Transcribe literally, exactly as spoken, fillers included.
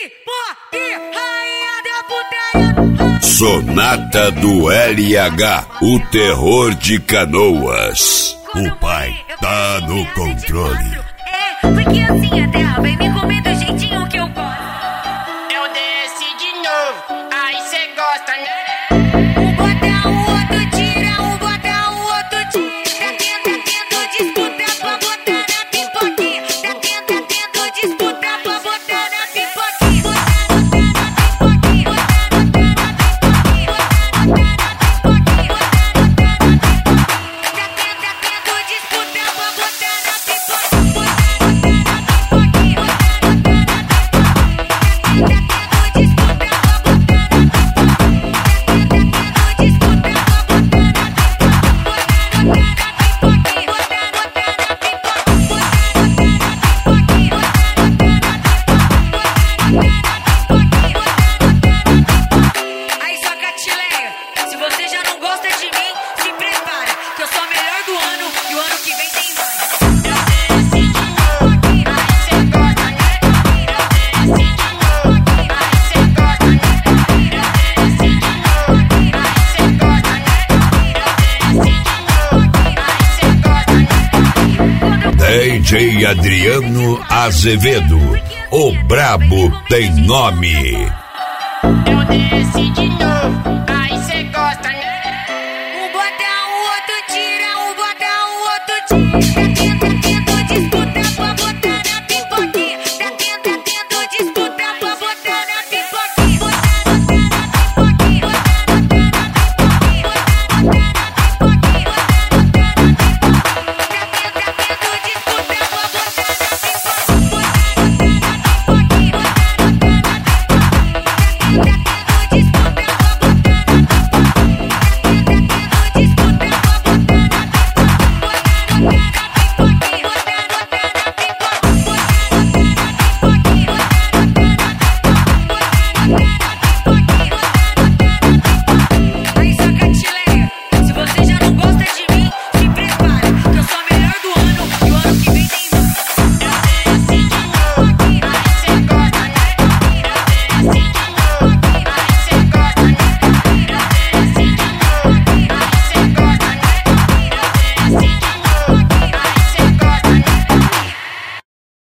Sonata do L H, o terror de Canoas. O pai tá no controle. É, porque assim a terra vai me comer do jeitinho que eu gosto. Eu desci de novo, aí cê gosta, né? Um bota, o outro tira, um bota, o outro tira. Tá tendo, tendo disputa pra botar na pipoquinha. Tá tendo, tendo disputa pra botar na pipoquinha. D J Adriano Azevedo, o brabo tem nome. Eu desci de novo.